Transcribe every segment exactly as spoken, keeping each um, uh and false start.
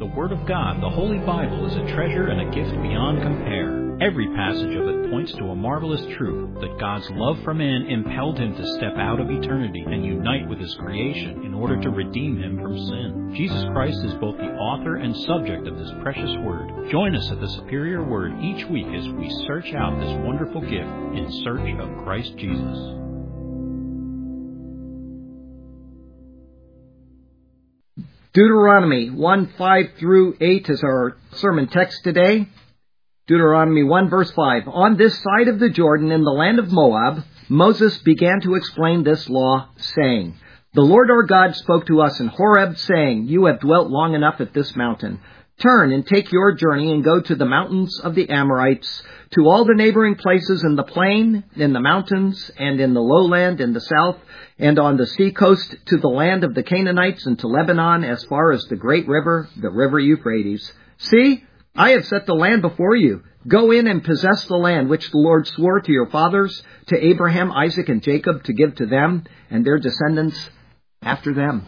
The Word of God, the Holy Bible, is a treasure and a gift beyond compare. Every passage of it points to a marvelous truth that God's love for man impelled him to step out of eternity and unite with his creation in order to redeem him from sin. Jesus Christ is both the author and subject of this precious Word. Join us at the Superior Word each week as we search out this wonderful gift in search of Christ Jesus. Deuteronomy one, five through eight is our sermon text today. Deuteronomy one, verse five. On this side of the Jordan in the land of Moab, Moses began to explain this law, saying, The Lord our God spoke to us in Horeb, saying, You have dwelt long enough at this mountain. Turn and take your journey and go to the mountains of the Amorites, to all the neighboring places in the plain, in the mountains, and in the lowland in the south, and on the sea coast to the land of the Canaanites and to Lebanon as far as the great river, the river Euphrates. See, I have set the land before you. Go in and possess the land which the Lord swore to your fathers, to Abraham, Isaac, and Jacob, to give to them and their descendants after them.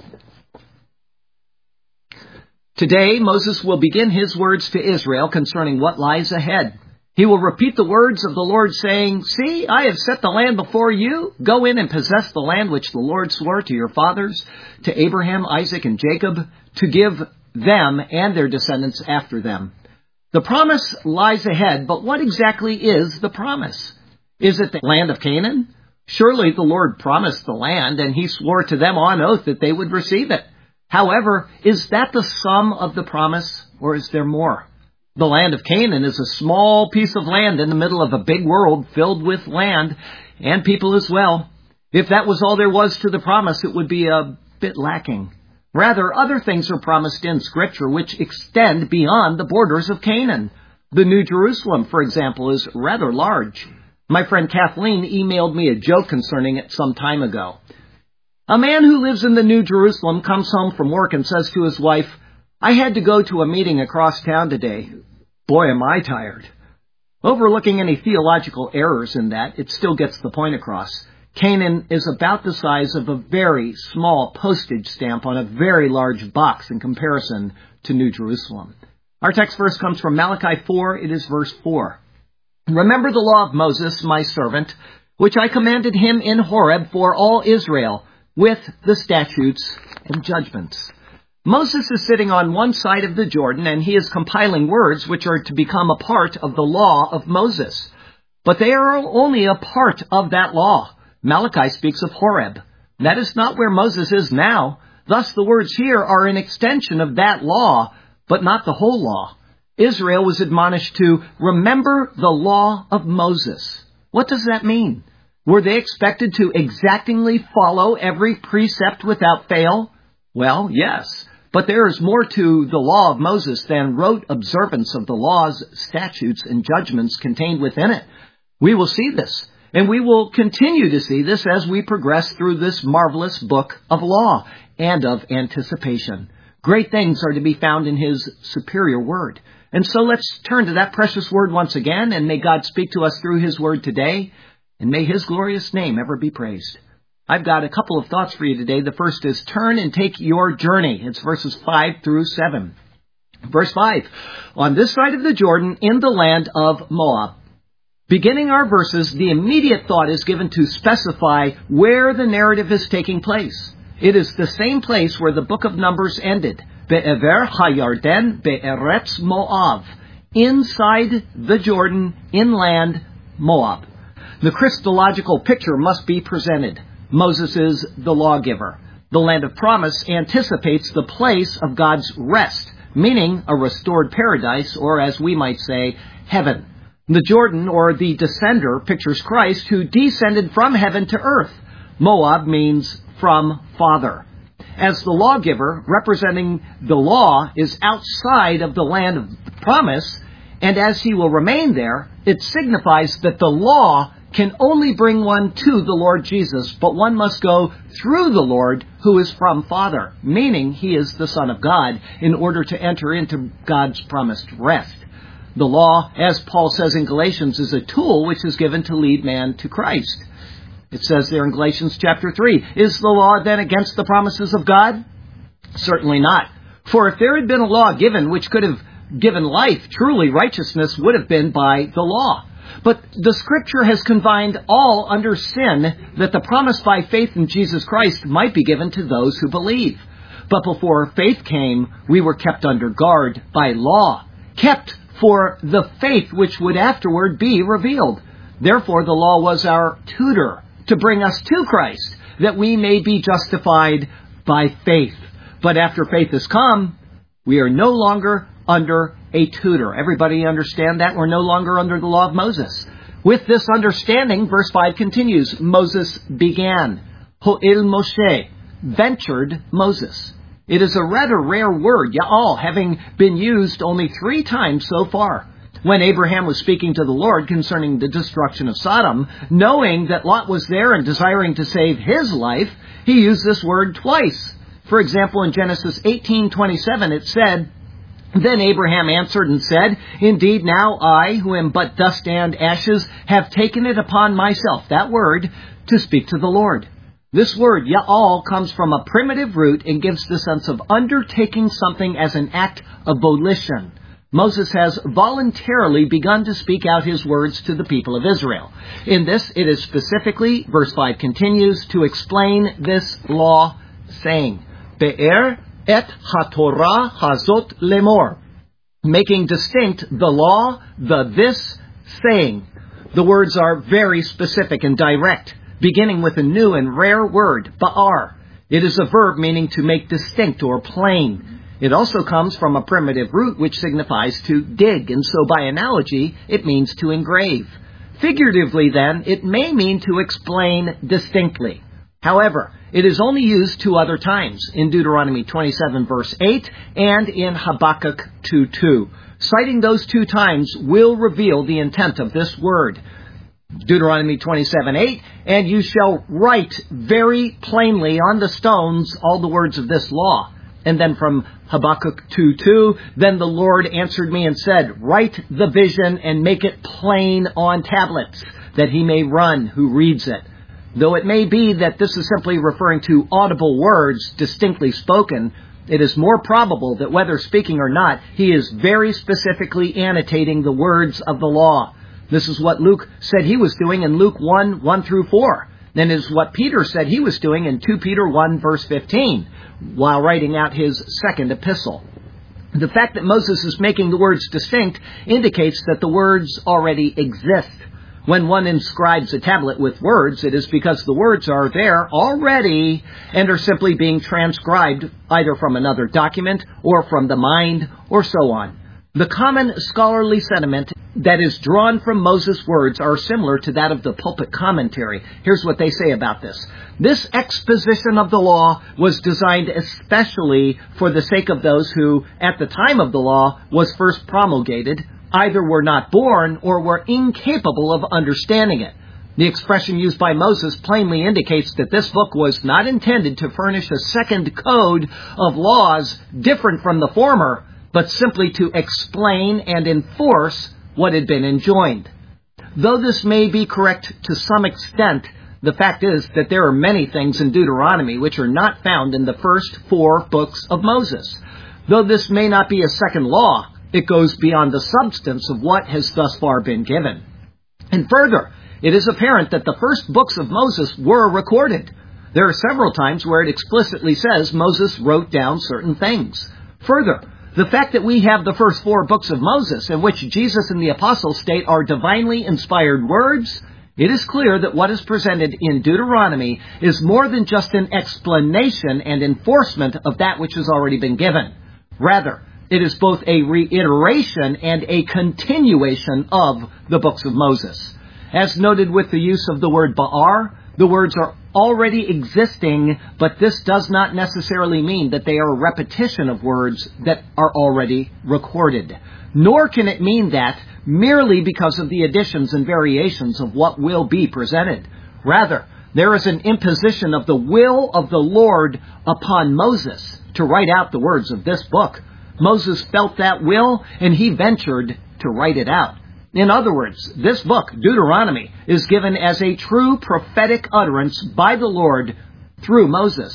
Today, Moses will begin his words to Israel concerning what lies ahead. He will repeat the words of the Lord saying, See, I have set the land before you. Go in and possess the land which the Lord swore to your fathers, to Abraham, Isaac, and Jacob, to give them and their descendants after them. The promise lies ahead, but what exactly is the promise? Is it the land of Canaan? Surely the Lord promised the land, and he swore to them on oath that they would receive it. However, is that the sum of the promise, or is there more? The land of Canaan is a small piece of land in the middle of a big world filled with land and people as well. If that was all there was to the promise, it would be a bit lacking. Rather, other things are promised in Scripture which extend beyond the borders of Canaan. The New Jerusalem, for example, is rather large. My friend Kathleen emailed me a joke concerning it some time ago. A man who lives in the New Jerusalem comes home from work and says to his wife, I had to go to a meeting across town today. Boy, am I tired. Overlooking any theological errors in that, it still gets the point across. Canaan is about the size of a very small postage stamp on a very large box in comparison to New Jerusalem. Our text verse comes from Malachi four. It is verse four. Remember the law of Moses, my servant, which I commanded him in Horeb for all Israel, with the statutes and judgments. Moses is sitting on one side of the Jordan, and he is compiling words which are to become a part of the law of Moses. But they are only a part of that law. Malachi speaks of Horeb. That is not where Moses is now. Thus, the words here are an extension of that law, but not the whole law. Israel was admonished to remember the law of Moses. What does that mean? Were they expected to exactingly follow every precept without fail? Well, yes. But there is more to the law of Moses than rote observance of the laws, statutes, and judgments contained within it. We will see this, and we will continue to see this as we progress through this marvelous book of law and of anticipation. Great things are to be found in his superior word. And so let's turn to that precious word once again, and may God speak to us through his word today, and may his glorious name ever be praised. I've got a couple of thoughts for you today. The first is turn and take your journey. It's verses five through seven. Verse five, on this side of the Jordan in the land of Moab. Beginning our verses, the immediate thought is given to specify where the narrative is taking place. It is the same place where the book of Numbers ended. Be'ever HaYarden Be'eretz Moab. Inside the Jordan, inland Moab. The Christological picture must be presented. Moses is the lawgiver. The land of promise anticipates the place of God's rest, meaning a restored paradise, or as we might say, heaven. The Jordan, or the descender, pictures Christ, who descended from heaven to earth. Moab means from father. As the lawgiver, representing the law, is outside of the land of promise, and as he will remain there, it signifies that the law can only bring one to the Lord Jesus, but one must go through the Lord who is from Father, meaning he is the Son of God, in order to enter into God's promised rest. The law, as Paul says in Galatians, is a tool which is given to lead man to Christ. It says there in Galatians chapter three, is the law then against the promises of God? Certainly not. For if there had been a law given which could have given life, truly righteousness would have been by the law. But the Scripture has confined all under sin, that the promise by faith in Jesus Christ might be given to those who believe. But before faith came, we were kept under guard by law, kept for the faith which would afterward be revealed. Therefore the law was our tutor to bring us to Christ, that we may be justified by faith. But after faith has come, we are no longer under a tutor. Everybody understand that? We're no longer under the law of Moses. With this understanding, verse five continues, Moses began. Ho'il Moshe, ventured Moses. It is a rather rare word, ya'al, having been used only three times so far. When Abraham was speaking to the Lord concerning the destruction of Sodom, knowing that Lot was there and desiring to save his life, he used this word twice. For example, in Genesis eighteen twenty-seven, it said, Then Abraham answered and said, Indeed, now I, who am but dust and ashes, have taken it upon myself, that word, to speak to the Lord. This word, ya'al, comes from a primitive root and gives the sense of undertaking something as an act of volition. Moses has voluntarily begun to speak out his words to the people of Israel. In this, it is specifically, verse five continues, to explain this law, saying, Be'er et ha-Torah hazot lemor, making distinct the law, the this, saying. The words are very specific and direct, beginning with a new and rare word, ba'ar. It is a verb meaning to make distinct or plain. It also comes from a primitive root which signifies to dig, and so by analogy, it means to engrave. Figuratively, then, it may mean to explain distinctly. However, it is only used two other times, in Deuteronomy twenty-seven, verse eight, and in Habakkuk two two. Citing those two times will reveal the intent of this word. Deuteronomy twenty-seven eight, and you shall write very plainly on the stones all the words of this law. And then from Habakkuk two two, then the Lord answered me and said, Write the vision and make it plain on tablets, that he may run who reads it. Though it may be that this is simply referring to audible words distinctly spoken, it is more probable that whether speaking or not, he is very specifically annotating the words of the law. This is what Luke said he was doing in Luke one, one through four. Then is what Peter said he was doing in two Peter one, verse fifteen, while writing out his second epistle. The fact that Moses is making the words distinct indicates that the words already exist. When one inscribes a tablet with words, it is because the words are there already and are simply being transcribed either from another document or from the mind or so on. The common scholarly sentiment that is drawn from Moses' words are similar to that of the pulpit commentary. Here's what they say about this. This exposition of the law was designed especially for the sake of those who, at the time of the law was first promulgated, either were not born or were incapable of understanding it. The expression used by Moses plainly indicates that this book was not intended to furnish a second code of laws different from the former, but simply to explain and enforce what had been enjoined. Though this may be correct to some extent, the fact is that there are many things in Deuteronomy which are not found in the first four books of Moses. Though this may not be a second law, it goes beyond the substance of what has thus far been given. And further, it is apparent that the first books of Moses were recorded. There are several times where it explicitly says Moses wrote down certain things. Further, the fact that we have the first four books of Moses, in which Jesus and the apostles state are divinely inspired words, it is clear that what is presented in Deuteronomy is more than just an explanation and enforcement of that which has already been given. Rather, it is both a reiteration and a continuation of the books of Moses. As noted with the use of the word ba'ar, the words are already existing, but this does not necessarily mean that they are a repetition of words that are already recorded. Nor can it mean that merely because of the additions and variations of what will be presented. Rather, there is an imposition of the will of the Lord upon Moses to write out the words of this book. Moses felt that will, and he ventured to write it out. In other words, this book, Deuteronomy, is given as a true prophetic utterance by the Lord through Moses.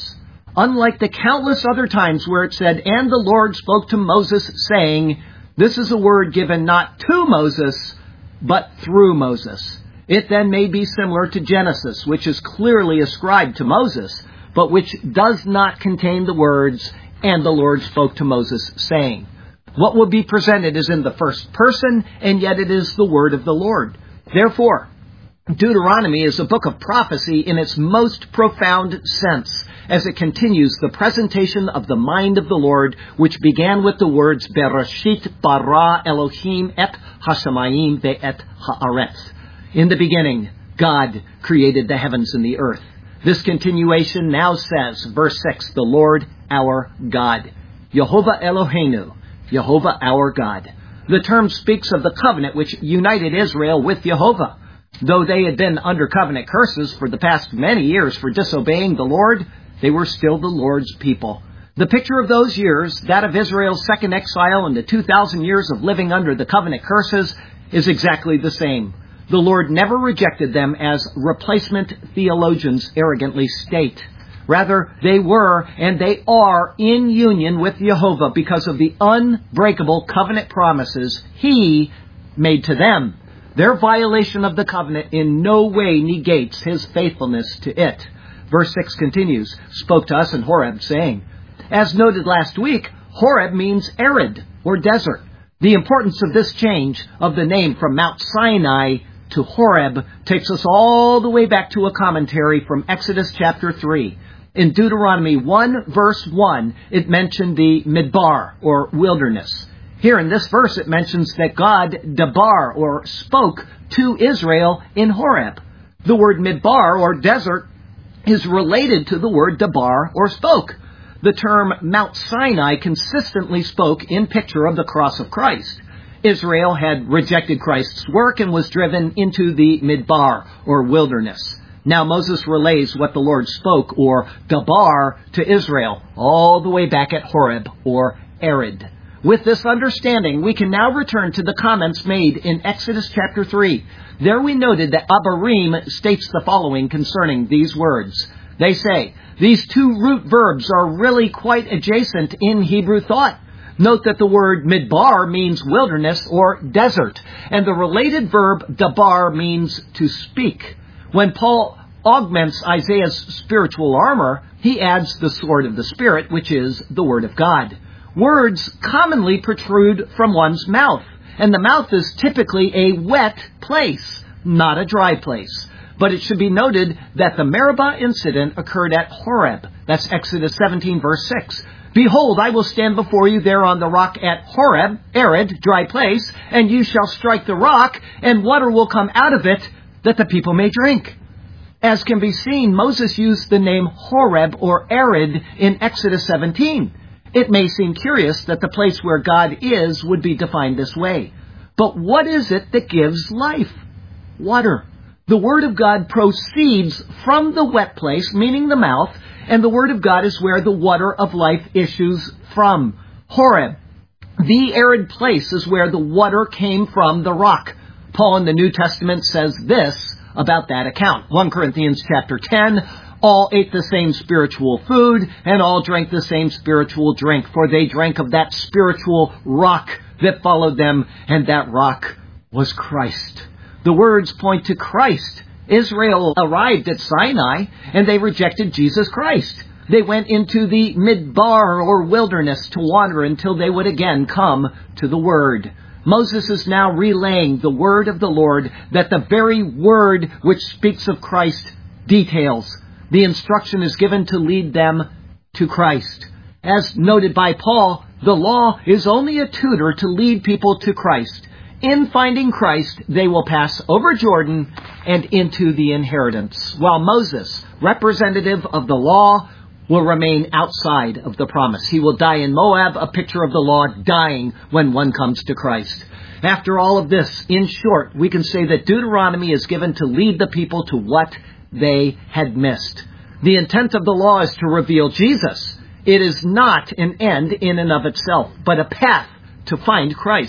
unlike the countless other times where it said, "And the Lord spoke to Moses, saying," this is a word given not to Moses, but through Moses. It then may be similar to Genesis, which is clearly ascribed to Moses, but which does not contain the words, "And the Lord spoke to Moses, saying." What will be presented is in the first person, and yet it is the word of the Lord. Therefore, Deuteronomy is a book of prophecy in its most profound sense, as it continues the presentation of the mind of the Lord, which began with the words, "Bereshit bara Elohim et hashamayim ve'et haaretz." In the beginning, God created the heavens and the earth. This continuation now says, verse six, "The Lord our God." Yehovah Eloheinu, Yehovah our God. The term speaks of the covenant which united Israel with Yehovah. Though they had been under covenant curses for the past many years for disobeying the Lord, they were still the Lord's people. The picture of those years, that of Israel's second exile and the two thousand years of living under the covenant curses, is exactly the same. The Lord never rejected them, as replacement theologians arrogantly state. Rather, they were and they are in union with Jehovah because of the unbreakable covenant promises He made to them. Their violation of the covenant in no way negates His faithfulness to it. Verse six continues, "Spoke to us in Horeb, saying." As noted last week, Horeb means arid or desert. The importance of this change of the name from Mount Sinai to Horeb takes us all the way back to a commentary from Exodus chapter three. In Deuteronomy one, verse one, it mentioned the Midbar, or wilderness. Here in this verse, it mentions that God dabar, or spoke, to Israel in Horeb. The word Midbar, or desert, is related to the word dabar, or spoke. The term Mount Sinai consistently spoke in picture of the cross of Christ. Israel had rejected Christ's work and was driven into the Midbar, or wilderness. Now Moses relays what the Lord spoke, or dabar, to Israel, all the way back at Horeb, or arid. With this understanding, we can now return to the comments made in Exodus chapter three. There we noted that Abarim states the following concerning these words. They say, these two root verbs are really quite adjacent in Hebrew thought. Note that the word midbar means wilderness or desert, and the related verb dabar means to speak. When Paul augments Isaiah's spiritual armor, he adds the sword of the Spirit, which is the Word of God. Words commonly protrude from one's mouth, and the mouth is typically a wet place, not a dry place. But it should be noted that the Meribah incident occurred at Horeb. That's Exodus seventeen, verse six. Behold, I will stand before you there on the rock at Horeb, arid, dry place, and you shall strike the rock, and water will come out of it, that the people may drink. As can be seen, Moses used the name Horeb, or arid, in Exodus seventeen. It may seem curious that the place where God is would be defined this way. But what is it that gives life? Water. The Word of God proceeds from the wet place, meaning the mouth, and the Word of God is where the water of life issues from. Horeb, the arid place, is where the water came from the rock. Paul in the New Testament says this about that account. First Corinthians chapter ten, all ate the same spiritual food, and all drank the same spiritual drink, for they drank of that spiritual rock that followed them, and that rock was Christ. The words point to Christ. Israel arrived at Sinai, and they rejected Jesus Christ. They went into the midbar, or wilderness, to wander until they would again come to the Word. Moses is now relaying the word of the Lord that the very word which speaks of Christ details. The instruction is given to lead them to Christ. As noted by Paul, the law is only a tutor to lead people to Christ. In finding Christ, they will pass over Jordan and into the inheritance, while Moses, representative of the law, will remain outside of the promise. He will die in Moab, a picture of the law dying when one comes to Christ. After all of this, in short, we can say that Deuteronomy is given to lead the people to what they had missed. The intent of the law is to reveal Jesus. It is not an end in and of itself, but a path to find Christ.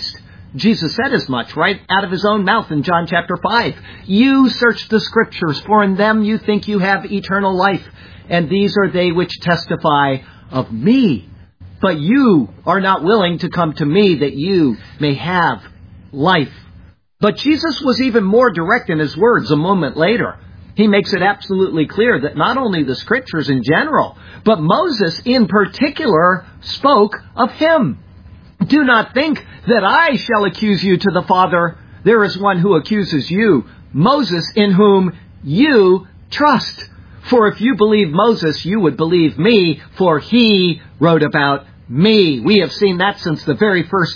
Jesus said as much right out of his own mouth in John chapter five. You search the Scriptures, for in them you think you have eternal life, and these are they which testify of me. But you are not willing to come to me that you may have life. But Jesus was even more direct in his words a moment later. He makes it absolutely clear that not only the Scriptures in general, but Moses in particular spoke of him. Do not think that I shall accuse you to the Father. There is one who accuses you, Moses, in whom you trust. For if you believe Moses, you would believe me, for he wrote about me. We have seen that since the very first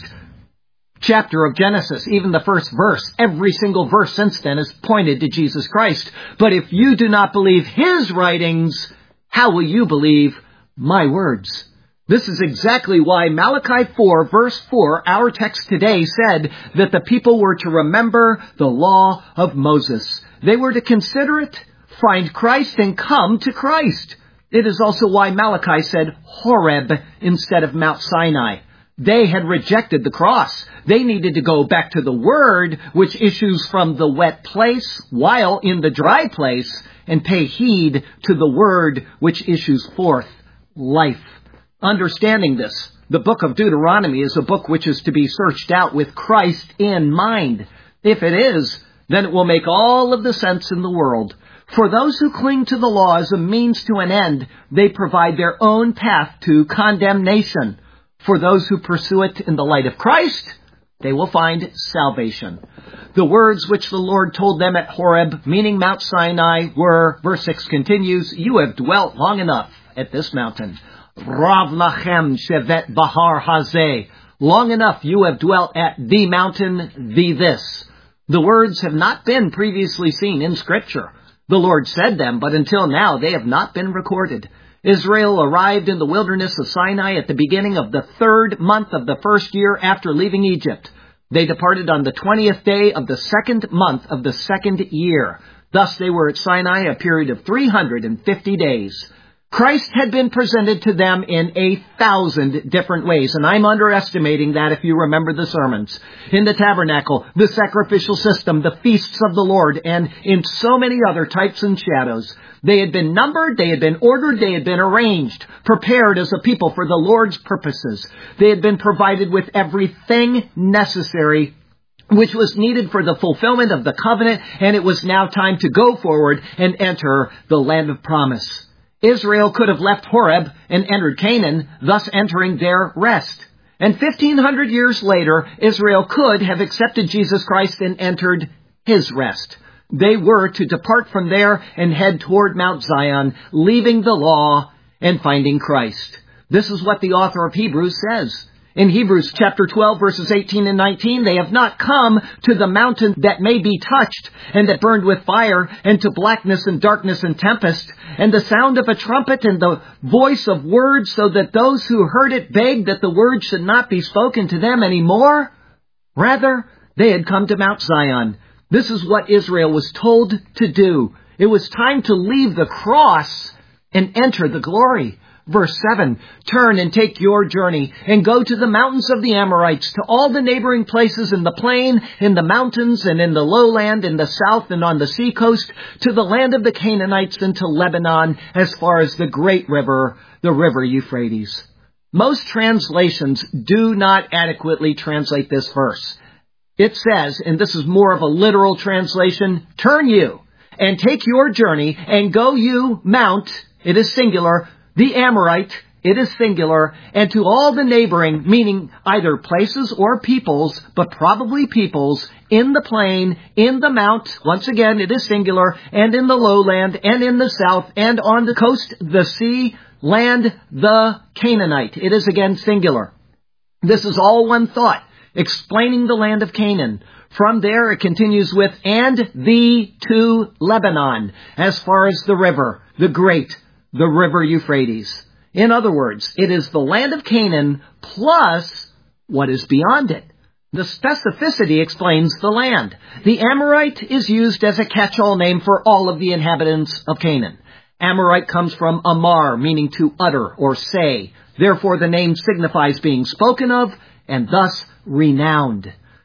chapter of Genesis, even the first verse. Every single verse since then is pointed to Jesus Christ. But if you do not believe his writings, how will you believe my words? This is exactly why Malachi four, verse four, our text today, said that the people were to remember the law of Moses. They were to consider it, find Christ, and come to Christ. It is also why Malachi said Horeb instead of Mount Sinai. They had rejected the cross. They needed to go back to the Word, which issues from the wet place while in the dry place, and pay heed to the Word which issues forth life. Understanding this, the book of Deuteronomy is a book which is to be searched out with Christ in mind. If it is, then it will make all of the sense in the world. For those who cling to the law as a means to an end, they provide their own path to condemnation. For those who pursue it in the light of Christ, they will find salvation. The words which the Lord told them at Horeb, meaning Mount Sinai, were, verse six continues, you have dwelt long enough at this mountain. Rav lachem shevet bahar hazeh. Long enough you have dwelt at the mountain, the this. The words have not been previously seen in Scripture. The Lord said them, but until now they have not been recorded. Israel arrived in the wilderness of Sinai at the beginning of the third month of the first year after leaving Egypt. They departed on the twentieth day of the second month of the second year. Thus they were at Sinai a period of three hundred fifty days. Christ had been presented to them in a thousand different ways, and I'm underestimating that if you remember the sermons. In the tabernacle, the sacrificial system, the feasts of the Lord, and in so many other types and shadows. They had been numbered, they had been ordered, they had been arranged, prepared as a people for the Lord's purposes. They had been provided with everything necessary which was needed for the fulfillment of the covenant, and it was now time to go forward and enter the land of promise. Israel could have left Horeb and entered Canaan, thus entering their rest. And fifteen hundred years later, Israel could have accepted Jesus Christ and entered his rest. They were to depart from there and head toward Mount Zion, leaving the law and finding Christ. This is what the author of Hebrews says. In Hebrews chapter twelve, verses eighteen and nineteen, they have not come to the mountain that may be touched and that burned with fire, and to blackness and darkness and tempest, and the sound of a trumpet and the voice of words, so that those who heard it begged that the word should not be spoken to them any more. Rather, they had come to Mount Zion. This is what Israel was told to do. It was time to leave the cross and enter the glory. Verse seven, turn and take your journey and go to the mountains of the Amorites, to all the neighboring places in the plain, in the mountains, and in the lowland, in the south and on the seacoast, to the land of the Canaanites and to Lebanon, as far as the great river, the river Euphrates. Most translations do not adequately translate this verse. It says, and this is more of a literal translation, turn you and take your journey and go you mount, it is singular, the Amorite, it is singular, and to all the neighboring, meaning either places or peoples, but probably peoples, in the plain, in the mount, once again it is singular, and in the lowland, and in the south, and on the coast, the sea, land, the Canaanite. It is again singular. This is all one thought, explaining the land of Canaan. From there it continues with, and the to Lebanon, as far as the river, the great, the river Euphrates. In other words, it is the land of Canaan plus what is beyond it. The specificity explains the land. The Amorite is used as a catch-all name for all of the inhabitants of Canaan. Amorite comes from Amar, meaning to utter or say. Therefore, the name signifies being spoken of and thus renowned.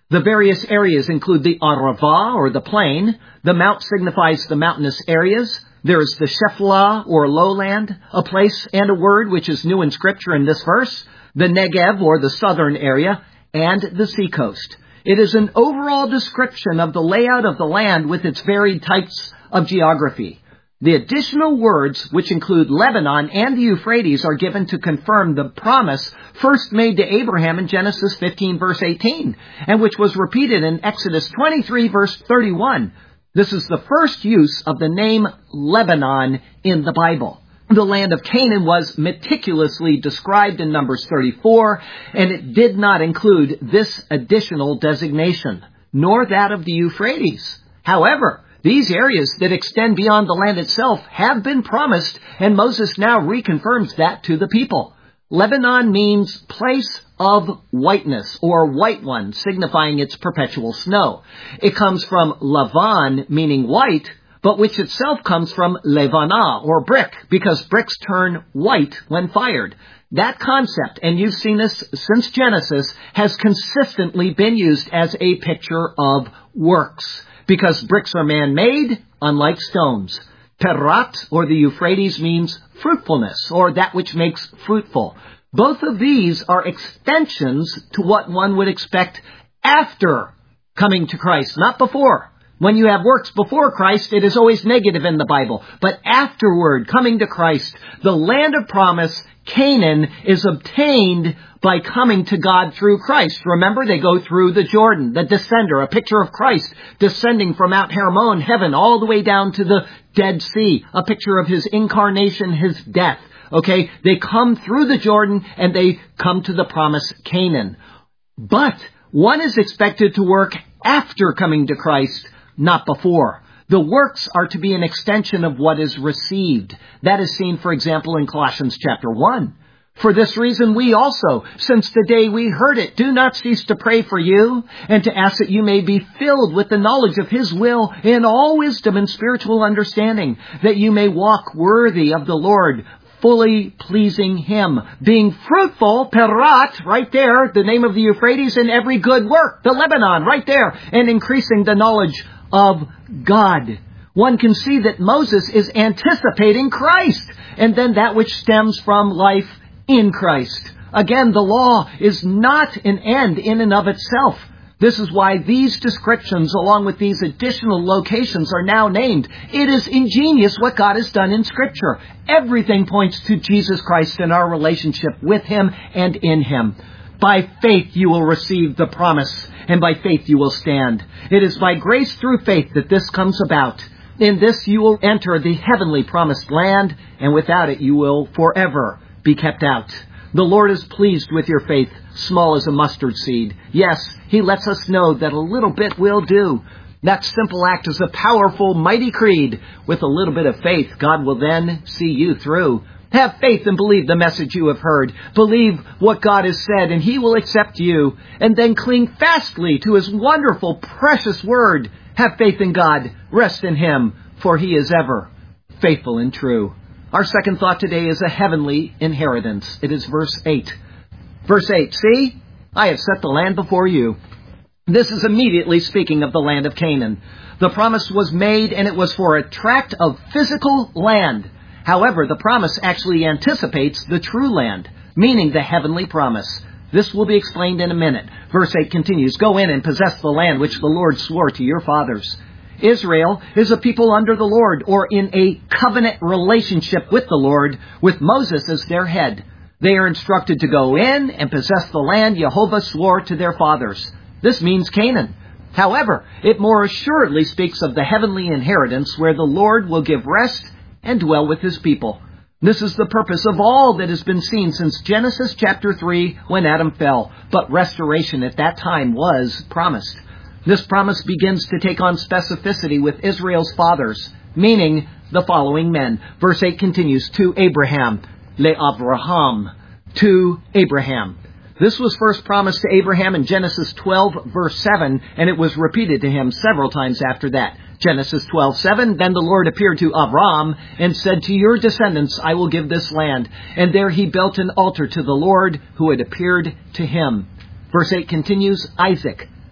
The various areas include the Arava, or the plain. The mount signifies the mountainous areas. There is the Shephelah, or lowland, a place and a word which is new in Scripture in this verse. The Negev, or the southern area, and the seacoast. It is an overall description of the layout of the land with its varied types of geography. The additional words, which include Lebanon and the Euphrates, are given to confirm the promise first made to Abraham in Genesis fifteen, verse eighteen, and which was repeated in Exodus twenty-three, verse thirty-one. This is the first use of the name Lebanon in the Bible. The land of Canaan was meticulously described in Numbers thirty-four, and it did not include this additional designation, nor that of the Euphrates. However, these areas that extend beyond the land itself have been promised, and Moses now reconfirms that to the people. Lebanon means place of whiteness, or white one, signifying its perpetual snow. It comes from Lavan, meaning white, but which itself comes from Levana, or brick, because bricks turn white when fired. That concept, and you've seen this since Genesis, has consistently been used as a picture of works, because bricks are man-made, unlike stones. Perat, or the Euphrates, means fruitfulness, or that which makes fruitful. Both of these are extensions to what one would expect after coming to Christ, not before. When you have works before Christ, it is always negative in the Bible. But afterward, coming to Christ, the land of promise, Canaan, is obtained by coming to God through Christ. Remember, they go through the Jordan, the descender, a picture of Christ descending from Mount Hermon, heaven, all the way down to the Dead Sea, a picture of his incarnation, his death. Okay, they come through the Jordan and they come to the promise, Canaan. But one is expected to work after coming to Christ, not before. The works are to be an extension of what is received. That is seen, for example, in Colossians chapter one. For this reason we also, since the day we heard it, do not cease to pray for you, and to ask that you may be filled with the knowledge of His will in all wisdom and spiritual understanding, that you may walk worthy of the Lord, fully pleasing Him, being fruitful, Perat, right there, the name of the Euphrates, in every good work, the Lebanon, right there, and increasing the knowledge of God. One can see that Moses is anticipating Christ, and then that which stems from life in Christ. Again, the law is not an end in and of itself. This is why these descriptions, along with these additional locations, are now named. It is ingenious what God has done in Scripture. Everything points to Jesus Christ and our relationship with Him and in Him. By faith you will receive the promise, and by faith you will stand. It is by grace through faith that this comes about. In this you will enter the heavenly promised land, and without it you will forever be kept out. The Lord is pleased with your faith, small as a mustard seed. Yes, He lets us know that a little bit will do. That simple act is a powerful, mighty creed. With a little bit of faith, God will then see you through. Have faith and believe the message you have heard. Believe what God has said, and He will accept you. And then cling fastly to His wonderful, precious word. Have faith in God. Rest in Him, for He is ever faithful and true. Our second thought today is a heavenly inheritance. It is verse eight. Verse eight, see, I have set the land before you. This is immediately speaking of the land of Canaan. The promise was made, and it was for a tract of physical land. However, the promise actually anticipates the true land, meaning the heavenly promise. This will be explained in a minute. Verse eight continues, go in and possess the land which the Lord swore to your fathers. Israel is a people under the Lord, or in a covenant relationship with the Lord, with Moses as their head. They are instructed to go in and possess the land Jehovah swore to their fathers. This means Canaan. However, it more assuredly speaks of the heavenly inheritance where the Lord will give rest and dwell with His people. This is the purpose of all that has been seen since Genesis chapter three when Adam fell, but restoration at that time was promised. This promise begins to take on specificity with Israel's fathers, meaning the following men. Verse eight continues, to Abraham, LeAvraham, to Abraham. This was first promised to Abraham in Genesis twelve, verse seven, and it was repeated to him several times after that. Genesis twelve seven, then the Lord appeared to Abram and said, to your descendants I will give this land. And there he built an altar to the Lord who had appeared to him. Verse eight continues, Isaac,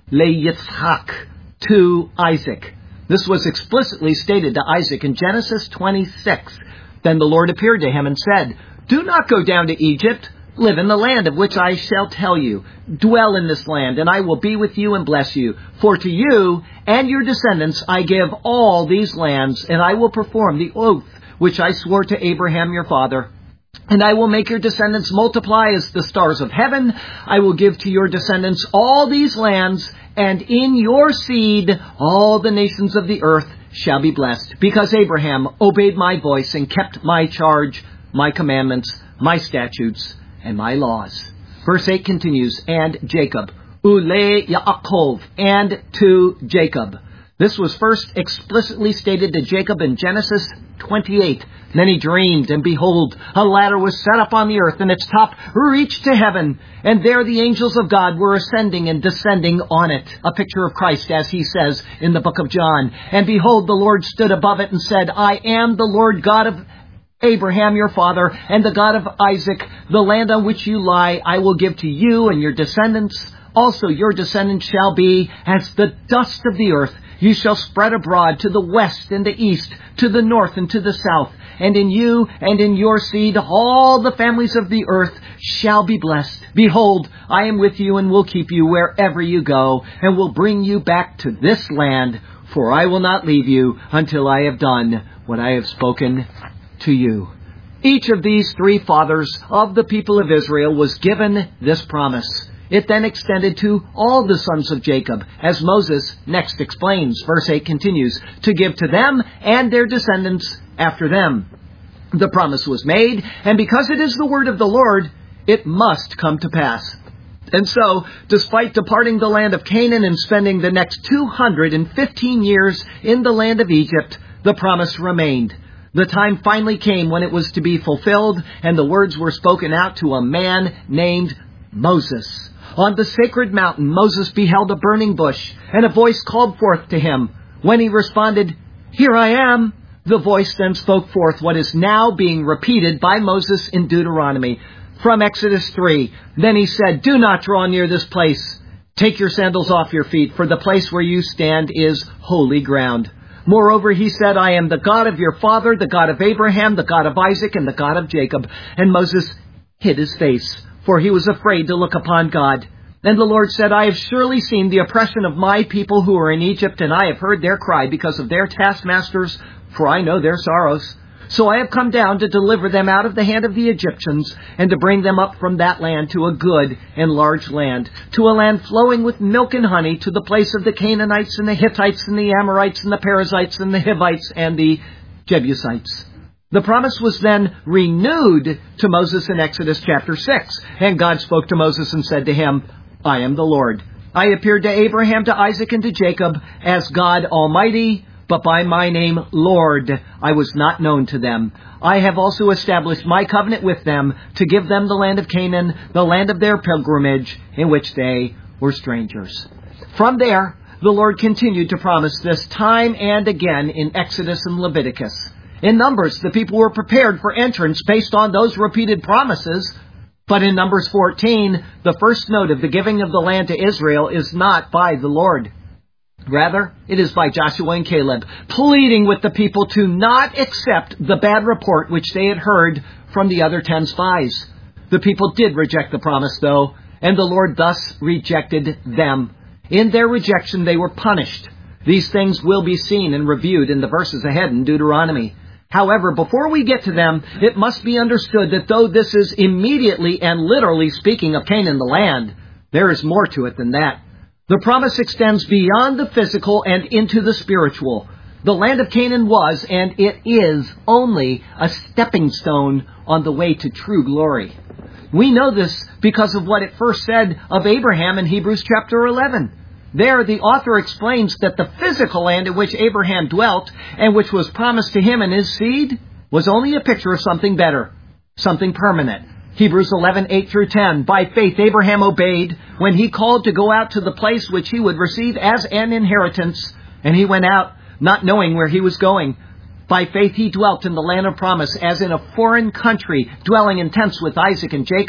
leYitzchak, to Isaac. This was explicitly stated to Isaac in Genesis twenty-six. Then the Lord appeared to him and said, "Do not go down to Egypt. Live in the land of which I shall tell you. Dwell in this land, and I will be with you and bless you. For to you and your descendants I give all these lands, and I will perform the oath which I swore to Abraham your father. And I will make your descendants multiply as the stars of heaven. I will give to your descendants all these lands, and in your seed all the nations of the earth shall be blessed, because Abraham obeyed my voice and kept my charge, my commandments, my statutes, and my laws." Verse eight continues, "And Jacob, Ule Yaakov, and to Jacob." This was first explicitly stated to Jacob in Genesis twenty-eight. Then he dreamed, and behold, a ladder was set up on the earth, and its top reached to heaven. And there the angels of God were ascending and descending on it. A picture of Christ, as he says in the book of John. "And behold, the Lord stood above it and said, I am the Lord God of Abraham your father, and the God of Isaac. The land on which you lie I will give to you and your descendants. Also your descendants shall be as the dust of the earth. You shall spread abroad to the west and the east, to the north and to the south. And in you and in your seed all the families of the earth shall be blessed. Behold, I am with you and will keep you wherever you go, and will bring you back to this land. For I will not leave you until I have done what I have spoken to you." Each of these three fathers of the people of Israel was given this promise. It then extended to all the sons of Jacob, as Moses next explains. Verse eight continues, "To give to them and their descendants after them." The promise was made, and because it is the word of the Lord, it must come to pass. And so, despite departing the land of Canaan and spending the next two hundred fifteen years in the land of Egypt, the promise remained. The time finally came when it was to be fulfilled, and the words were spoken out to a man named Moses. On the sacred mountain, Moses beheld a burning bush, and a voice called forth to him. When he responded, "Here I am," the voice then spoke forth what is now being repeated by Moses in Deuteronomy. From Exodus three, "Then he said, do not draw near this place. Take your sandals off your feet, for the place where you stand is holy ground. Moreover, he said, I am the God of your father, the God of Abraham, the God of Isaac, and the God of Jacob." And Moses hid his face, for he was afraid to look upon God. And the Lord said, "I have surely seen the oppression of my people who are in Egypt, and I have heard their cry because of their taskmasters, for I know their sorrows. So I have come down to deliver them out of the hand of the Egyptians, and to bring them up from that land to a good and large land, to a land flowing with milk and honey, to the place of the Canaanites and the Hittites and the Amorites and the Perizzites and the Hivites and the Jebusites." The promise was then renewed to Moses in Exodus chapter six. And God spoke to Moses and said to him, "I am the Lord. I appeared to Abraham, to Isaac, and to Jacob as God Almighty, but by my name, Lord, I was not known to them. I have also established my covenant with them to give them the land of Canaan, the land of their pilgrimage, in which they were strangers." From there, the Lord continued to promise this time and again in Exodus and Leviticus. In Numbers, the people were prepared for entrance based on those repeated promises. But in Numbers fourteen, the first note of the giving of the land to Israel is not by the Lord. Rather, it is by Joshua and Caleb, pleading with the people to not accept the bad report which they had heard from the other ten spies. The people did reject the promise, though, and the Lord thus rejected them. In their rejection, they were punished. These things will be seen and reviewed in the verses ahead in Deuteronomy. However, before we get to them, it must be understood that though this is immediately and literally speaking of Canaan, the land, there is more to it than that. The promise extends beyond the physical and into the spiritual. The land of Canaan was, and it is, only a stepping stone on the way to true glory. We know this because of what it first said of Abraham in Hebrews chapter eleven. There, the author explains that the physical land in which Abraham dwelt and which was promised to him and his seed was only a picture of something better, something permanent. Hebrews eleven, eight through ten. By faith, Abraham obeyed when he called to go out to the place which he would receive as an inheritance, and he went out, not knowing where he was going. By faith, he dwelt in the land of promise as in a foreign country, dwelling in tents with Isaac and Jacob,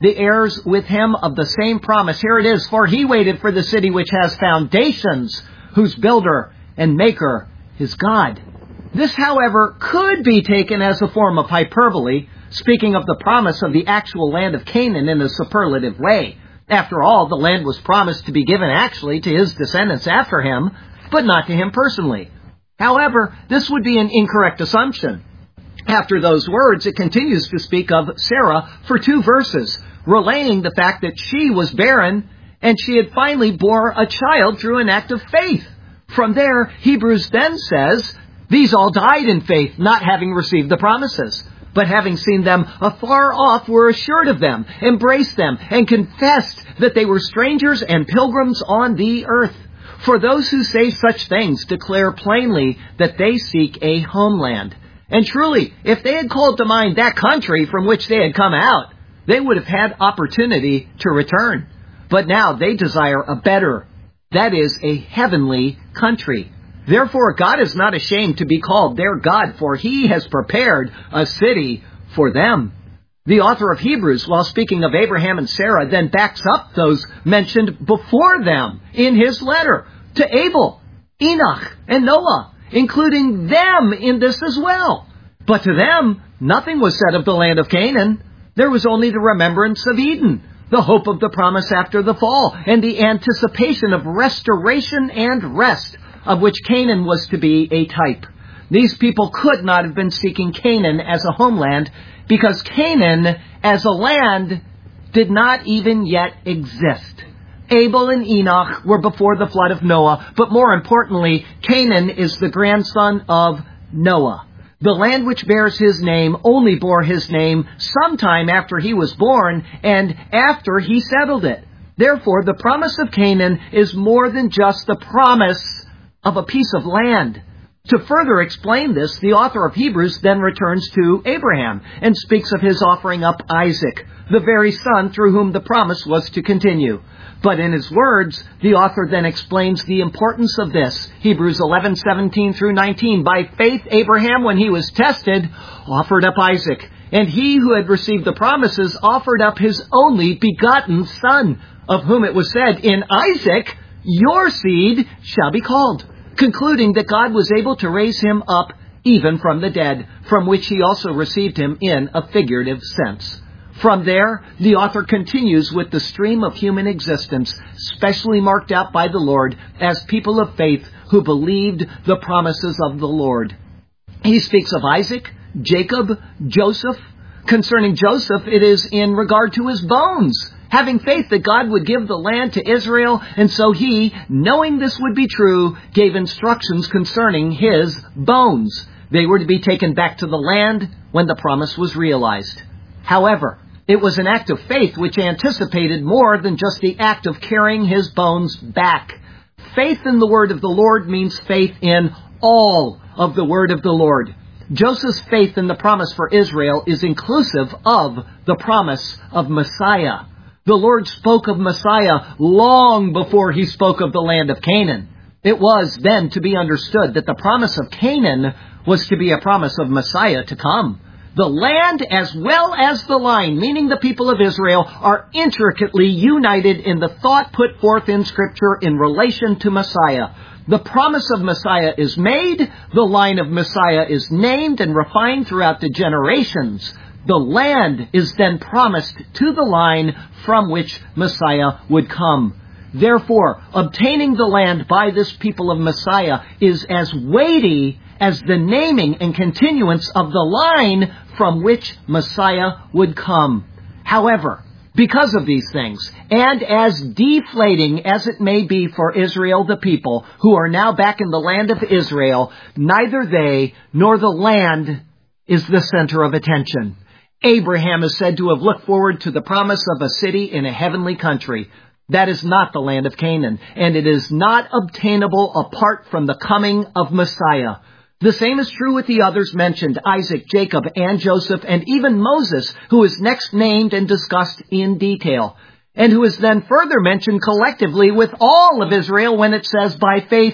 the heirs with him of the same promise. Here it is, for he waited for the city which has foundations, whose builder and maker is God. This, however, could be taken as a form of hyperbole, speaking of the promise of the actual land of Canaan in a superlative way. After all, the land was promised to be given actually to his descendants after him, but not to him personally. However, this would be an incorrect assumption. After those words, it continues to speak of Sarah for two verses, relaying the fact that she was barren and she had finally bore a child through an act of faith. From there, Hebrews then says, these all died in faith, not having received the promises, but having seen them afar off were assured of them, embraced them, and confessed that they were strangers and pilgrims on the earth. For those who say such things declare plainly that they seek a homeland. And truly, if they had called to mind that country from which they had come out, they would have had opportunity to return. But now they desire a better, that is, a heavenly country. Therefore, God is not ashamed to be called their God, for he has prepared a city for them. The author of Hebrews, while speaking of Abraham and Sarah, then backs up those mentioned before them in his letter to Abel, Enoch, and Noah, including them in this as well. But to them, nothing was said of the land of Canaan. There was only the remembrance of Eden, the hope of the promise after the fall, and the anticipation of restoration and rest, of which Canaan was to be a type. These people could not have been seeking Canaan as a homeland, because Canaan as a land did not even yet exist. Abel and Enoch were before the flood of Noah, but more importantly, Canaan is the grandson of Noah. The land which bears his name only bore his name sometime after he was born and after he settled it. Therefore, the promise of Canaan is more than just the promise of a piece of land. To further explain this, the author of Hebrews then returns to Abraham and speaks of his offering up Isaac, the very son through whom the promise was to continue. But in his words, the author then explains the importance of this. Hebrews eleven seventeen through nineteen. By faith, Abraham, when he was tested, offered up Isaac. And he who had received the promises offered up his only begotten son, of whom it was said, in Isaac, your seed shall be called, concluding that God was able to raise him up even from the dead, from which he also received him in a figurative sense. From there, the author continues with the stream of human existence, specially marked out by the Lord as people of faith who believed the promises of the Lord. He speaks of Isaac, Jacob, Joseph. Concerning Joseph, it is in regard to his bones, having faith that God would give the land to Israel, and so he, knowing this would be true, gave instructions concerning his bones. They were to be taken back to the land when the promise was realized. However, it was an act of faith which anticipated more than just the act of carrying his bones back. Faith in the word of the Lord means faith in all of the word of the Lord. Joseph's faith in the promise for Israel is inclusive of the promise of Messiah. The Lord spoke of Messiah long before he spoke of the land of Canaan. It was then to be understood that the promise of Canaan was to be a promise of Messiah to come. The land as well as the line, meaning the people of Israel, are intricately united in the thought put forth in Scripture in relation to Messiah. The promise of Messiah is made, the line of Messiah is named and refined throughout the generations. The land is then promised to the line from which Messiah would come. Therefore, obtaining the land by this people of Messiah is as weighty as the naming and continuance of the line from which Messiah would come. However, because of these things, and as deflating as it may be for Israel the people, who are now back in the land of Israel, neither they nor the land is the center of attention. Abraham is said to have looked forward to the promise of a city in a heavenly country. That is not the land of Canaan, and it is not obtainable apart from the coming of Messiah. The same is true with the others mentioned, Isaac, Jacob, and Joseph, and even Moses, who is next named and discussed in detail, and who is then further mentioned collectively with all of Israel when it says, by faith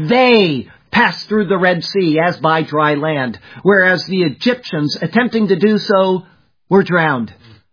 they passed through the Red Sea as by dry land, whereas the Egyptians, attempting to do so, were drowned.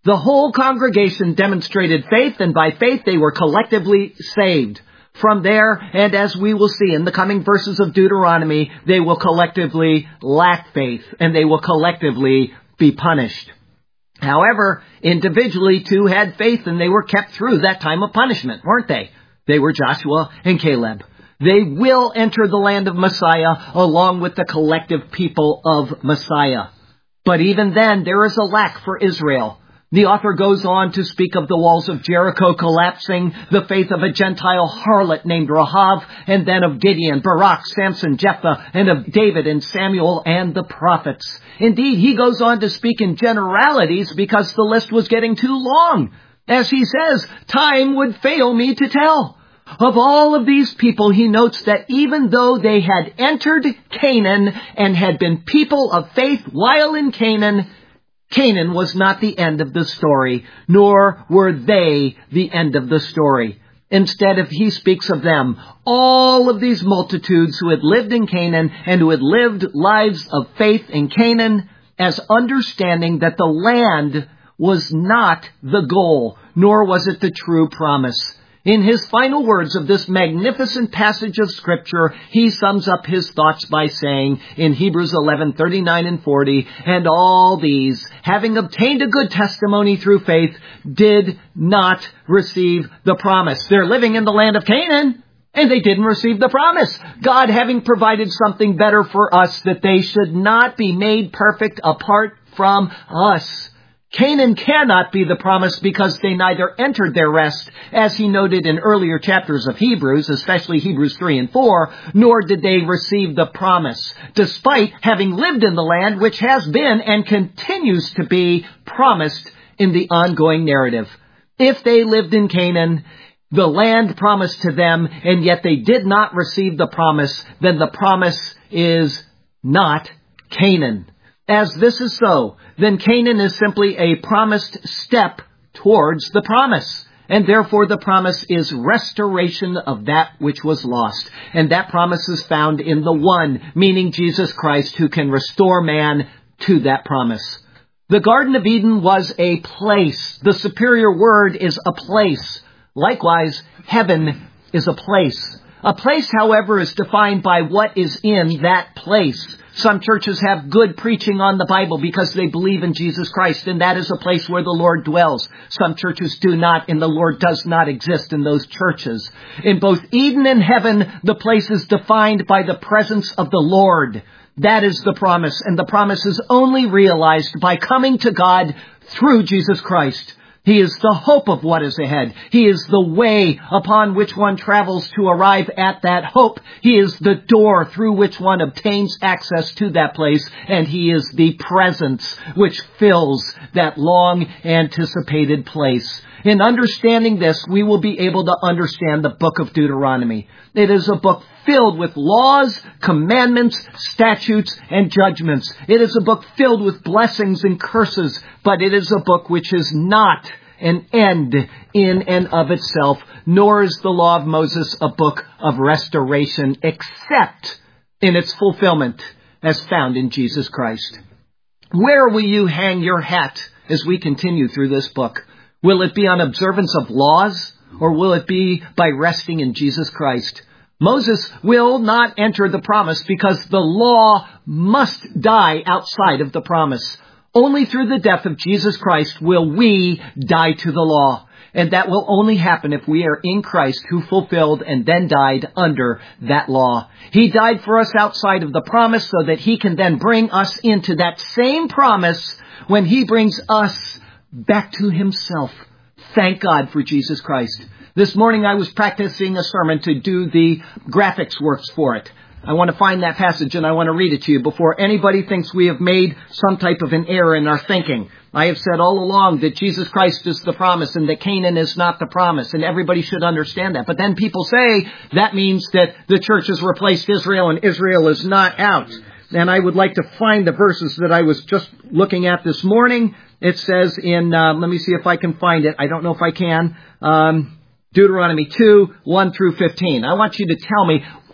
The whole congregation demonstrated faith, and by faith they were collectively saved. From there, and as we will see in the coming verses of Deuteronomy, they will collectively lack faith, and they will collectively be punished. However, individually, two had faith, and they were kept through that time of punishment, weren't they? They were Joshua and Caleb. They will enter the land of Messiah along with the collective people of Messiah. But even then, there is a lack for Israel. The author goes on to speak of the walls of Jericho collapsing, the faith of a Gentile harlot named Rahab, and then of Gideon, Barak, Samson, Jephthah, and of David and Samuel and the prophets. Indeed, he goes on to speak in generalities because the list was getting too long. As he says, time would fail me to tell. Of all of these people, he notes that even though they had entered Canaan and had been people of faith while in Canaan, Canaan was not the end of the story, nor were they the end of the story. Instead, if he speaks of them, all of these multitudes who had lived in Canaan and who had lived lives of faith in Canaan, as understanding that the land was not the goal, nor was it the true promise. In his final words of this magnificent passage of Scripture, he sums up his thoughts by saying in Hebrews eleven, thirty-nine and forty, and all these, having obtained a good testimony through faith, did not receive the promise. They're living in the land of Canaan, and they didn't receive the promise. God having provided something better for us, that they should not be made perfect apart from us. Canaan cannot be the promise because they neither entered their rest, as he noted in earlier chapters of Hebrews, especially Hebrews three and four, nor did they receive the promise, despite having lived in the land which has been and continues to be promised in the ongoing narrative. If they lived in Canaan, the land promised to them, and yet they did not receive the promise, then the promise is not Canaan. As this is so, then Canaan is simply a promised step towards the promise. And therefore the promise is restoration of that which was lost. And that promise is found in the one, meaning Jesus Christ, who can restore man to that promise. The Garden of Eden was a place. The superior word is a place. Likewise, heaven is a place. A place, however, is defined by what is in that place. Some churches have good preaching on the Bible because they believe in Jesus Christ, and that is a place where the Lord dwells. Some churches do not, and the Lord does not exist in those churches. In both Eden and heaven, the place is defined by the presence of the Lord. That is the promise, and the promise is only realized by coming to God through Jesus Christ. He is the hope of what is ahead. He is the way upon which one travels to arrive at that hope. He is the door through which one obtains access to that place. And He is the presence which fills that long anticipated place. In understanding this, we will be able to understand the book of Deuteronomy. It is a book filled with laws, commandments, statutes, and judgments. It is a book filled with blessings and curses, but it is a book which is not an end in and of itself, nor is the law of Moses a book of restoration, except in its fulfillment as found in Jesus Christ. Where will you hang your hat as we continue through this book? Will it be on observance of laws, or will it be by resting in Jesus Christ? Moses will not enter the promise because the law must die outside of the promise. Only through the death of Jesus Christ will we die to the law. And that will only happen if we are in Christ, who fulfilled and then died under that law. He died for us outside of the promise so that He can then bring us into that same promise when He brings us back to Himself. Thank God for Jesus Christ. This morning I was practicing a sermon to do the graphics works for it. I want to find that passage and I want to read it to you before anybody thinks we have made some type of an error in our thinking. I have said all along that Jesus Christ is the promise and that Canaan is not the promise, and everybody should understand that. But then people say that means that the church has replaced Israel and Israel is not out. And I would like to find the verses that I was just looking at this morning. It says in, uh, let me see if I can find it. I don't know if I can. Um, Deuteronomy two, one through fifteen. I want you to tell me,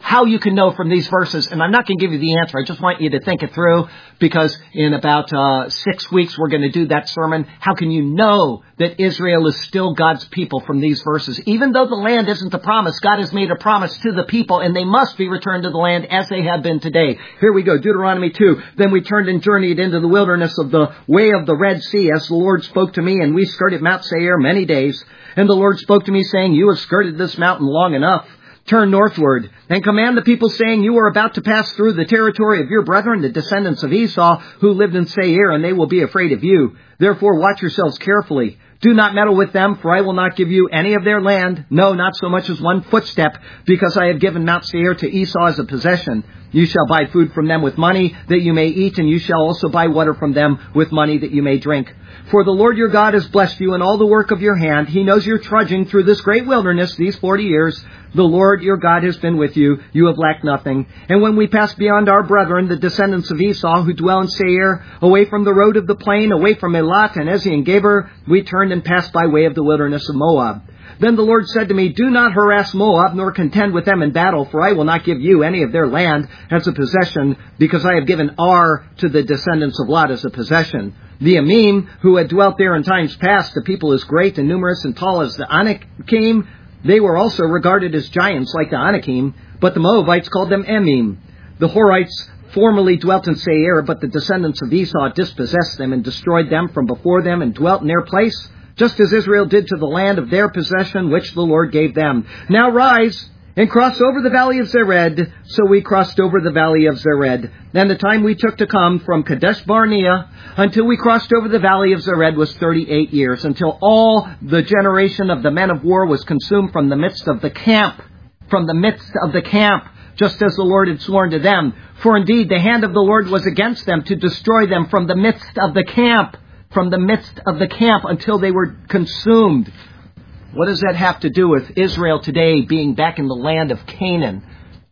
how you can know from these verses, and I'm not going to give you the answer. I just want you to think it through, because in about uh, six weeks we're going to do that sermon. How can you know that Israel is still God's people from these verses? Even though the land isn't the promise, God has made a promise to the people, and they must be returned to the land as they have been today. Here we go, Deuteronomy two. Then we turned and journeyed into the wilderness of the way of the Red Sea, as the Lord spoke to me, and we skirted Mount Seir many days. And the Lord spoke to me, saying, you have skirted this mountain long enough. Turn northward, and command the people, saying, you are about to pass through the territory of your brethren, the descendants of Esau, who lived in Seir, and they will be afraid of you. Therefore watch yourselves carefully. Do not meddle with them, for I will not give you any of their land, no, not so much as one footstep, because I have given Mount Seir to Esau as a possession. You shall buy food from them with money that you may eat, and you shall also buy water from them with money that you may drink. For the Lord your God has blessed you in all the work of your hand. He knows you're trudging through this great wilderness these forty years. The Lord your God has been with you. You have lacked nothing. And when we passed beyond our brethren, the descendants of Esau, who dwell in Seir, away from the road of the plain, away from Elat and Ezion-Geber, we turned and passed by way of the wilderness of Moab. Then the Lord said to me, do not harass Moab, nor contend with them in battle, for I will not give you any of their land as a possession, because I have given Ar to the descendants of Lot as a possession. The Emim, who had dwelt there in times past, the people as great and numerous and tall as the Anakim, they were also regarded as giants like the Anakim, but the Moabites called them Emim. The Horites formerly dwelt in Seir, but the descendants of Esau dispossessed them and destroyed them from before them and dwelt in their place, just as Israel did to the land of their possession, which the Lord gave them. Now rise and cross over the valley of Zered. So we crossed over the valley of Zered. Then the time we took to come from Kadesh Barnea until we crossed over the valley of Zered was thirty-eight years, until all the generation of the men of war was consumed from the midst of the camp, from the midst of the camp, just as the Lord had sworn to them. For indeed the hand of the Lord was against them to destroy them from the midst of the camp, from the midst of the camp until they were consumed. What does that have to do with Israel today being back in the land of Canaan?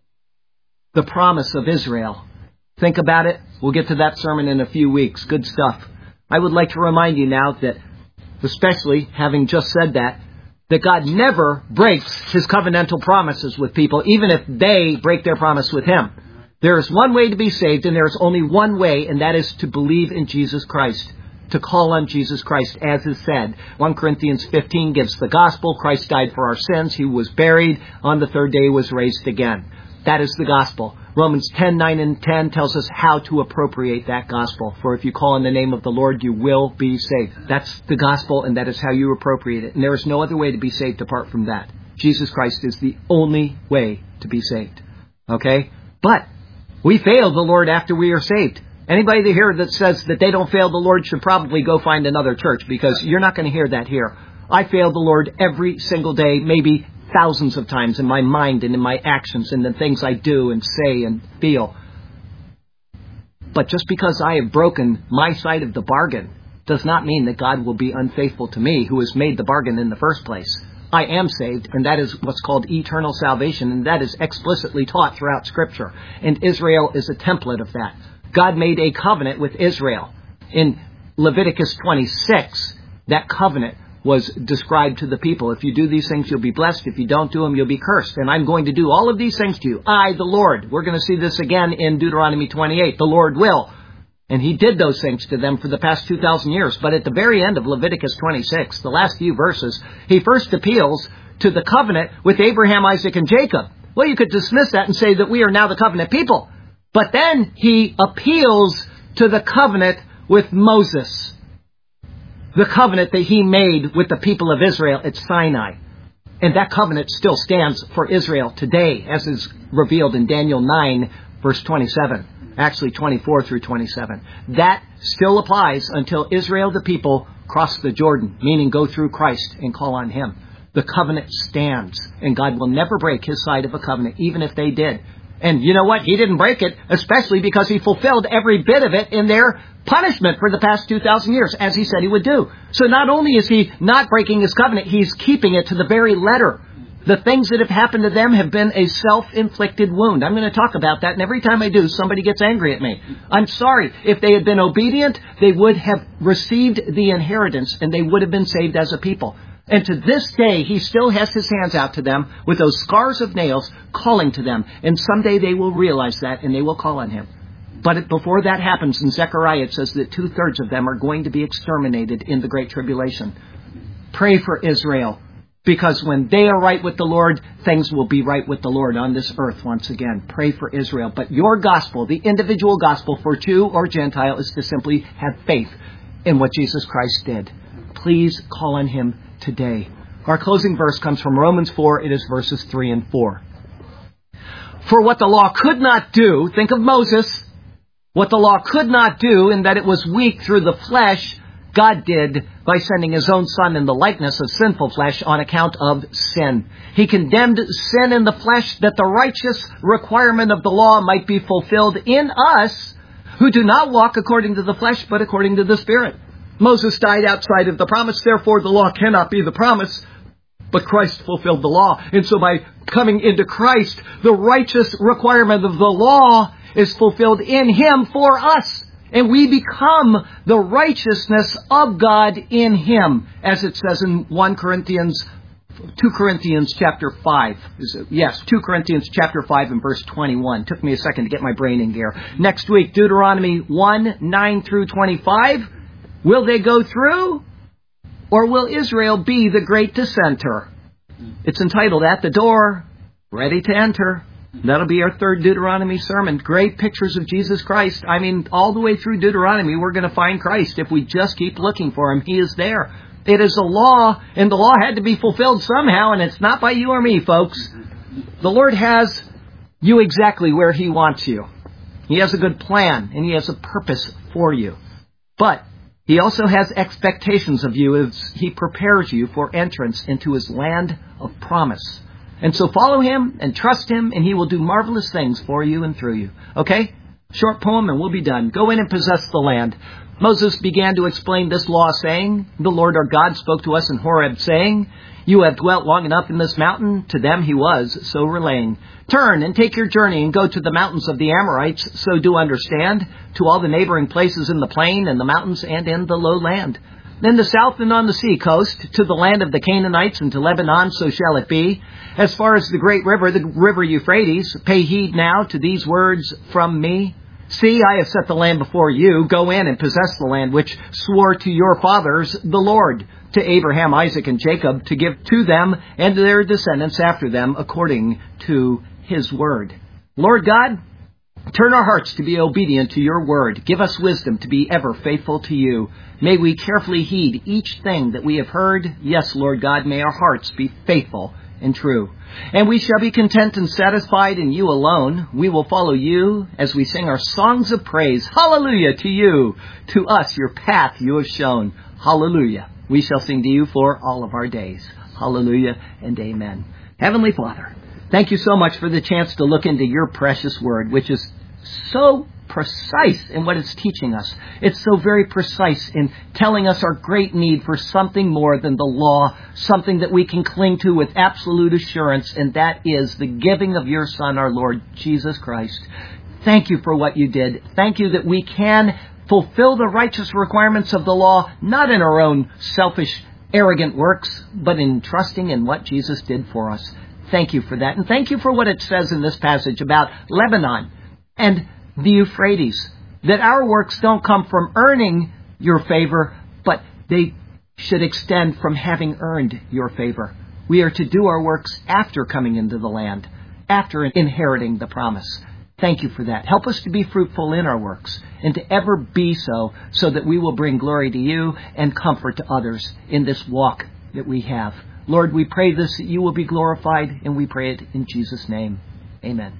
The promise of Israel. Think about it. We'll get to that sermon in a few weeks. Good stuff. I would like to remind you now that, especially having just said that, that God never breaks His covenantal promises with people, even if they break their promise with Him. There is one way to be saved, and there is only one way, and that is to believe in Jesus Christ. To call on Jesus Christ, as is said. First Corinthians fifteen gives the gospel. Christ died for our sins. He was buried. On the third day was raised again. That is the gospel. Romans ten, nine, and ten tells us how to appropriate that gospel. For if you call on the name of the Lord, you will be saved. That's the gospel, and that is how you appropriate it. And there is no other way to be saved apart from that. Jesus Christ is the only way to be saved. Okay? But we fail the Lord after we are saved. Anybody here that says that they don't fail the Lord should probably go find another church, because you're not going to hear that here. I fail the Lord every single day, maybe thousands of times, in my mind and in my actions and the things I do and say and feel. But just because I have broken my side of the bargain does not mean that God will be unfaithful to me, who has made the bargain in the first place. I am saved, and that is what's called eternal salvation, and that is explicitly taught throughout Scripture. And Israel is a template of that. God made a covenant with Israel. In Leviticus twenty-six, that covenant was described to the people. If you do these things, you'll be blessed. If you don't do them, you'll be cursed. And I'm going to do all of these things to you. I, the Lord. We're going to see this again in Deuteronomy twenty-eight. The Lord will. And He did those things to them for the past two thousand years. But at the very end of Leviticus twenty-six, the last few verses, He first appeals to the covenant with Abraham, Isaac, and Jacob. Well, you could dismiss that and say that we are now the covenant people. But then He appeals to the covenant with Moses. The covenant that He made with the people of Israel at Sinai. And that covenant still stands for Israel today, as is revealed in Daniel nine, verse twenty-seven. Actually, twenty-four through twenty-seven. That still applies until Israel, the people, cross the Jordan, meaning go through Christ and call on Him. The covenant stands, and God will never break His side of a covenant, even if they did. And you know what? He didn't break it, especially because He fulfilled every bit of it in their punishment for the past two thousand years, as He said He would do. So not only is He not breaking His covenant, He's keeping it to the very letter. The things that have happened to them have been a self-inflicted wound. I'm going to talk about that, and every time I do, somebody gets angry at me. I'm sorry. If they had been obedient, they would have received the inheritance, and they would have been saved as a people. And to this day, he still has his hands out to them with those scars of nails, calling to them. And someday they will realize that, and they will call on him. But before that happens, in Zechariah, it says that two-thirds of them are going to be exterminated in the Great Tribulation. Pray for Israel, because when they are right with the Lord, things will be right with the Lord on this earth once again. Pray for Israel. But your gospel, the individual gospel for Jew or Gentile, is to simply have faith in what Jesus Christ did. Please call on him today. Our closing verse comes from Romans four. It is verses three and four. For what the law could not do, think of Moses, what the law could not do in that it was weak through the flesh, God did by sending his own Son in the likeness of sinful flesh on account of sin. He condemned sin in the flesh that the righteous requirement of the law might be fulfilled in us who do not walk according to the flesh but according to the Spirit. Moses died outside of the promise, therefore the law cannot be the promise, but Christ fulfilled the law. And so by coming into Christ, the righteous requirement of the law is fulfilled in him for us. And we become the righteousness of God in him, as it says in First Corinthians, Second Corinthians chapter five. Yes, Second Corinthians chapter five and verse twenty-one. Took me a second to get my brain in gear. Next week, Deuteronomy one, nine through twenty-five. Will they go through? Or will Israel be the great dissenter? It's entitled, At the Door, Ready to Enter. That'll be our third Deuteronomy sermon. Great pictures of Jesus Christ. I mean, all the way through Deuteronomy, we're going to find Christ. If we just keep looking for him, he is there. It is a law, and the law had to be fulfilled somehow, and it's not by you or me, folks. The Lord has you exactly where he wants you. He has a good plan, and he has a purpose for you. But he also has expectations of you as he prepares you for entrance into his land of promise. And so follow him and trust him, and he will do marvelous things for you and through you. Okay? Short poem and we'll be done. Go in and possess the land. Moses began to explain this law, saying, The Lord our God spoke to us in Horeb, saying, You have dwelt long enough in this mountain. To them he was, so relaying. Turn and take your journey and go to the mountains of the Amorites, so do understand, to all the neighboring places in the plain and the mountains and in the lowland. In the south and on the sea coast, to the land of the Canaanites and to Lebanon, so shall it be. As far as the great river, the river Euphrates, pay heed now to these words from me. See, I have set the land before you. Go in and possess the land which swore to your fathers, the Lord, to Abraham, Isaac, and Jacob, to give to them and to their descendants after them according to his word. Lord God, turn our hearts to be obedient to your word. Give us wisdom to be ever faithful to you. May we carefully heed each thing that we have heard. Yes, Lord God, may our hearts be faithful and true. And we shall be content and satisfied in you alone. We will follow you as we sing our songs of praise. Hallelujah to you. To us your path you have shown. Hallelujah. We shall sing to you for all of our days. Hallelujah and amen. Heavenly Father, thank you so much for the chance to look into your precious word, which is so precise in what it's teaching us. It's so very precise in telling us our great need for something more than the law, something that we can cling to with absolute assurance, and that is the giving of your Son, our Lord Jesus Christ. Thank you for what you did. Thank you that we can fulfill the righteous requirements of the law, not in our own selfish, arrogant works, but in trusting in what Jesus did for us. Thank you for that. And thank you for what it says in this passage about Lebanon and the Euphrates, that our works don't come from earning your favor, but they should extend from having earned your favor. We are to do our works after coming into the land, after inheriting the promise. Thank you for that. Help us to be fruitful in our works and to ever be so, so that we will bring glory to you and comfort to others in this walk that we have. Lord, we pray this, that you will be glorified, and we pray it in Jesus' name. Amen.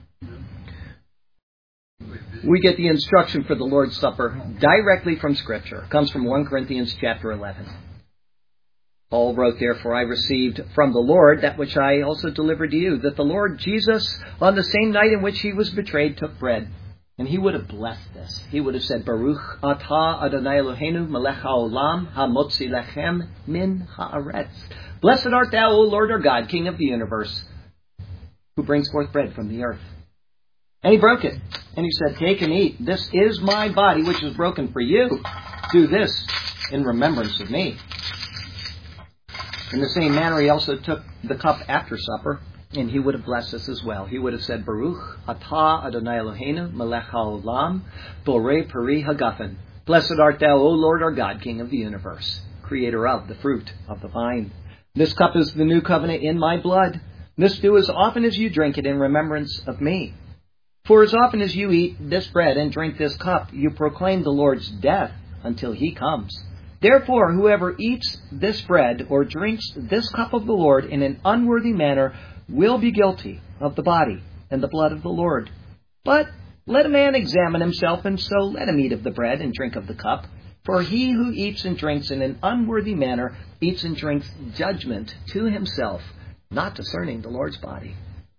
We get the instruction for the Lord's Supper directly from Scripture. It comes from First Corinthians chapter eleven. Paul wrote, Therefore I received from the Lord that which I also delivered to you, that the Lord Jesus, on the same night in which he was betrayed, took bread. And he would have blessed this. He would have said, Baruch atah Adonai Eloheinu melech haolam hamotzi lechem min haaretz. Blessed art thou, O Lord our God, King of the universe, who brings forth bread from the earth. And he broke it. And he said, Take and eat. This is my body, which is broken for you. Do this in remembrance of me. In the same manner, he also took the cup after supper, and he would have blessed us as well. He would have said, Baruch atah Adonai Eloheinu melech haolam borei peri hagafen. Blessed art thou, O Lord our God, King of the universe, creator of the fruit of the vine. This cup is the new covenant in my blood. This do as often as you drink it in remembrance of me. For as often as you eat this bread and drink this cup, you proclaim the Lord's death until he comes. Therefore, whoever eats this bread or drinks this cup of the Lord in an unworthy manner will be guilty of the body and the blood of the Lord. But let a man examine himself, and so let him eat of the bread and drink of the cup. For he who eats and drinks in an unworthy manner eats and drinks judgment to himself, not discerning the Lord's body.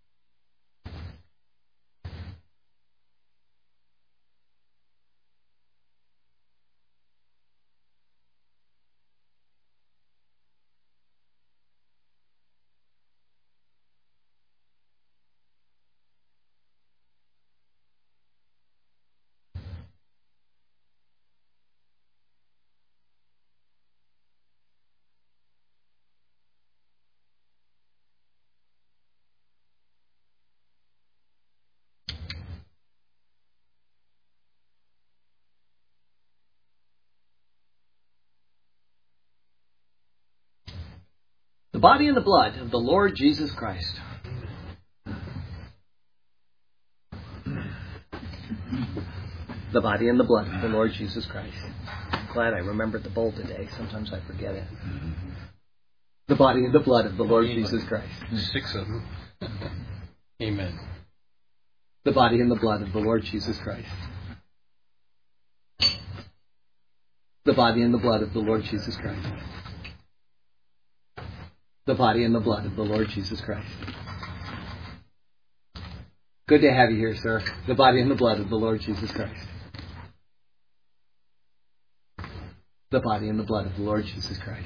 The body and the blood of the Lord Jesus Christ. The body and the blood of the Lord Jesus Christ. I'm glad I remembered the bowl today. Sometimes I forget it. The body and the blood of the Lord Jesus Christ. Six of them. Amen. The body and the blood of the Lord Jesus Christ. The body and the blood of the Lord Jesus Christ. The body and the blood of the Lord Jesus Christ. Good to have you here, sir. The body and the blood of the Lord Jesus Christ. The body and the blood of the Lord Jesus Christ.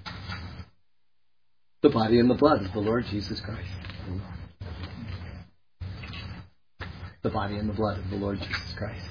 The body and the blood of the Lord Jesus Christ. The body and the blood of the Lord Jesus Christ.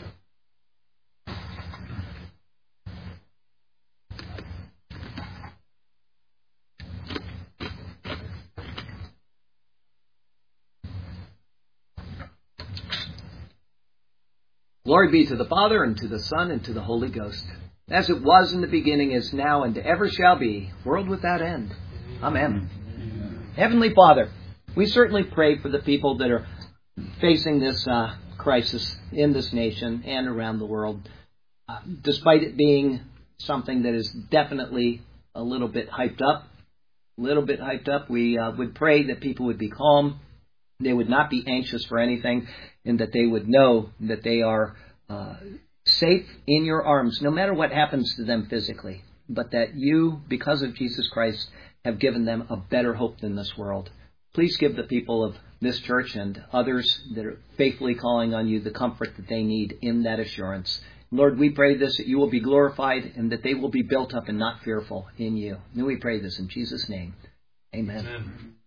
Glory be to the Father, and to the Son, and to the Holy Ghost, as it was in the beginning, is now, and ever shall be, world without end. Amen. Amen. Heavenly Father, we certainly pray for the people that are facing this uh, crisis in this nation and around the world. Uh, despite it being something that is definitely a little bit hyped up, a little bit hyped up, we uh, would pray that people would be calm. They would not be anxious for anything, and that they would know that they are uh, safe in your arms, no matter what happens to them physically, but that you, because of Jesus Christ, have given them a better hope than this world. Please give the people of this church and others that are faithfully calling on you the comfort that they need in that assurance. Lord, we pray this, that you will be glorified and that they will be built up and not fearful in you. And we pray this in Jesus' name. Amen. Amen.